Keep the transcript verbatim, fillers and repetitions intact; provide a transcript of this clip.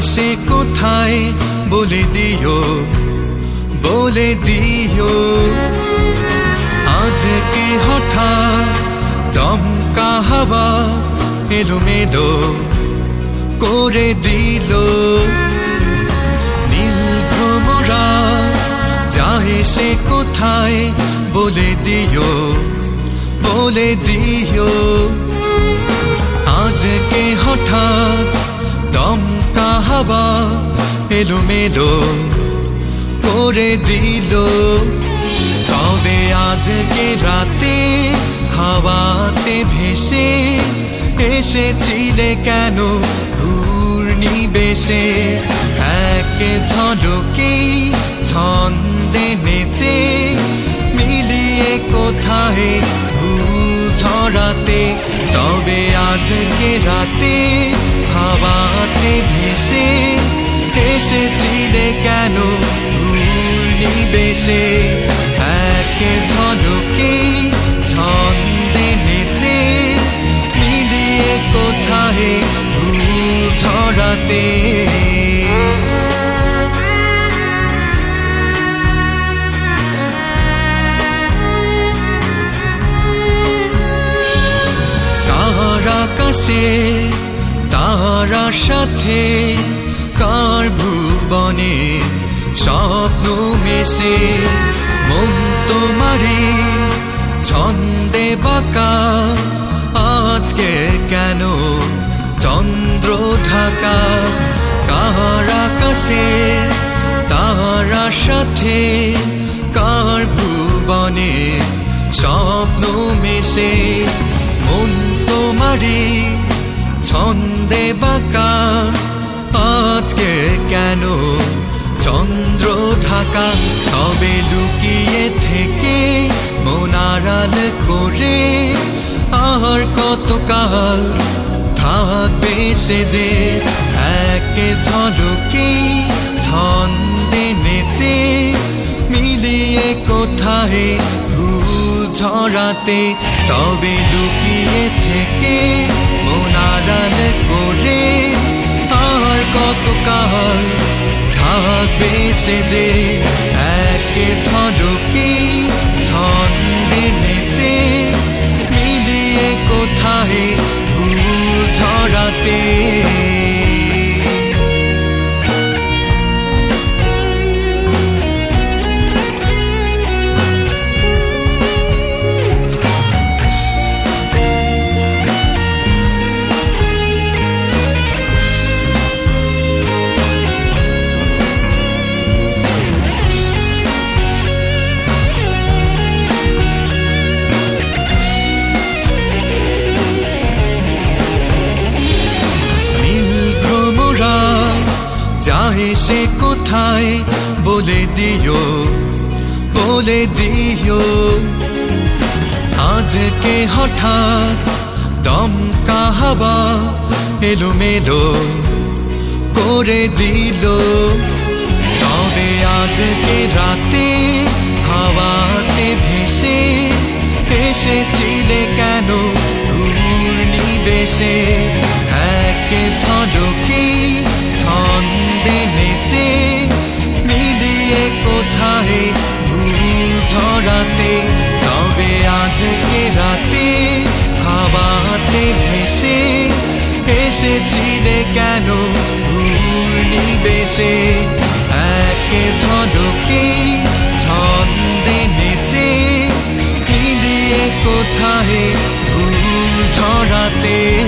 সে কোথায় বলে দিও বলে দিও আজকে হঠাৎ দমকা হাওয়া এলোমেলো করে দিল নীল ভ্রমরা যায় সে কোথায় বলে দিও বলে দিও আজকে হঠাৎ দমকা হাওয়া এলোমেলো করে দিল তবে আজকে রাতে হাওয়াতে ভেসে এসেছিলে কেন ঘূর্ণিবেশে এক ঝলকে ছন্দে নেচে মিলিয়ে কোথায় ভুল ঝরাতে তবে আজকে রাতে হাওয়াতে ভেসে এসেছিলে কেন ঘূর্ণিবেশে এক ঝলকে ছন্দে নেচে মিলিয়ে কোথায় ভুল ঝরাতে কার আকাশে তারার সাথে কার ভুবনে স্বপ্ন মেশে মন তোমারে ছন্দে বাঁকা আজকে কেন চন্দ্র ঢাকা কার আকাশে তারার সাথে কার ভুবনে স্বপ্ন মেশে মন তোমারে ছন্দে বাঁকা আজকে কেন চন্দ্র ঢাকা তবে লুকিয়ে থেকে মন আড়াল করে আর কতকাল থাকবে সে যে এক ঝলকে ছন্দে নেচে মিলিয়ে কোথায় ভুল ঝরাতে তবে লুকিয়ে থেকে মন আড়াল করে আর কতকাল থাকবে সে যে এক ঝলকে ছন্দে নেচে মিলিয়ে কোথায় ভুল ঝরাতে সে কোথায় বলে দিও বলে দিও আজকে হঠাৎ দমকা হাওয়া এলোমেলো করে দিল তবে আজকে রাতে হাওয়াতে ভেসে এসেছিলে কেন ঘূর্ণিবেশে এক ঝলকে ছন্দে নেচে মিলিয়ে কোথায় ভুল ঝরাতে তবে আজকে রাতে হাওয়াতে ভেসে এসেছিলে কেন ঘূর্ণিবেশে এক ঝলকে ছন্দে নেচে মিলিয়ে কোথায় ভুল ঝরাতে